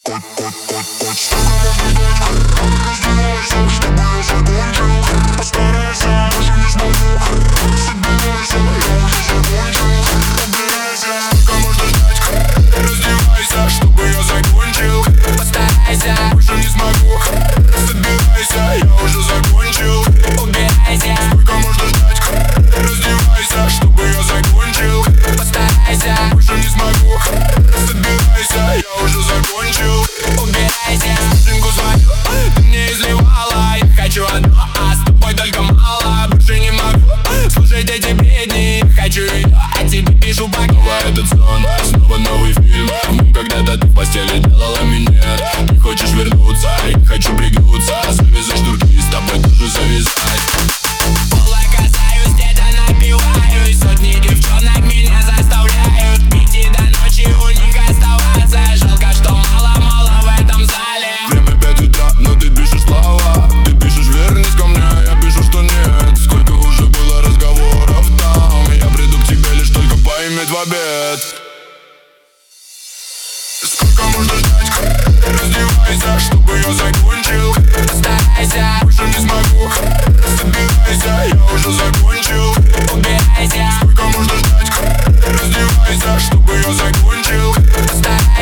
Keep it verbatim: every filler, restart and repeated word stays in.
Этот сон, снова новый фильм. Когда-то ты в постели делала минет. Не хочешь вернуться, я не хочу пригнуться. Завязать шнурки, с тобой тоже завязать. Пола касаюсь, где-то напиваюсь. Сотни девчонок меня заставляют пить и до ночи у них оставаться. Жалко, что мало-мало в этом зале. Время пять утра, но ты пишешь слова. Ты пишешь вернись ко мне, я пишу, что нет. Сколько уже было разговоров там. Я приду к тебе лишь только поиметь в обед. Сколько можно ждать? Раздевайся, чтобы я закончил. Постарайся, больше не смогу. Собирайся, я уже закончил. убирайся. Сколько можно ждать? Раздевайся, чтобы я закончил. Постарайся.